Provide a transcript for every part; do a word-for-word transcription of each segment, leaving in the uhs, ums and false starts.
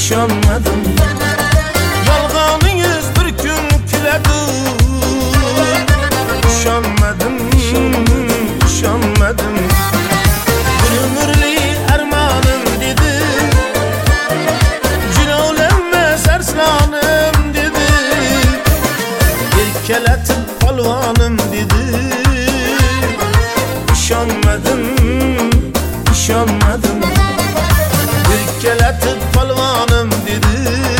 İşanmadım. Yalğanınız bir gün külədir. İşanmadım, işanmadım. Bir ömürlük armanım dedi. Cülovlenmez arslanım dedi. Erkeletip palvanım dedi. İşanmadım, işanmadım. Erkeletip palvanım dedi.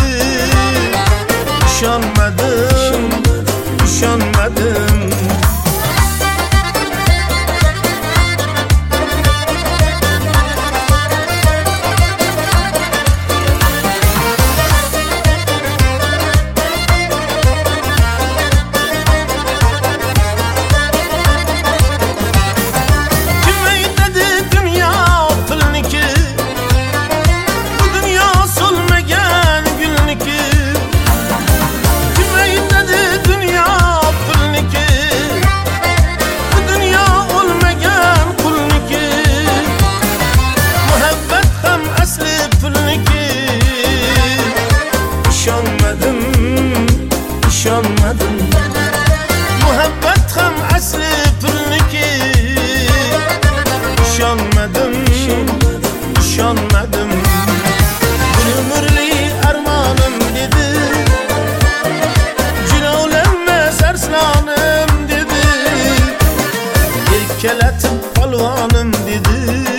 İşanmadım, işanmadım. İşanmadım. Muhabbet hem asli pürniki. İşanmadım, işanmadım. Bir ömürlük armanım dedi. Cülovlenmez arslanım dedi. Erkeletip palvanım dedi.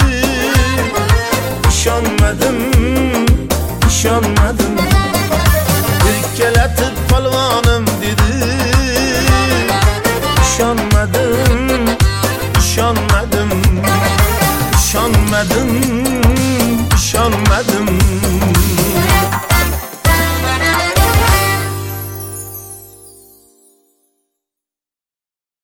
İşanmadım, işanmadım. Erkeletip palvanım dedi. İşanmadım, işanmadım. İşanmadım, işanmadım.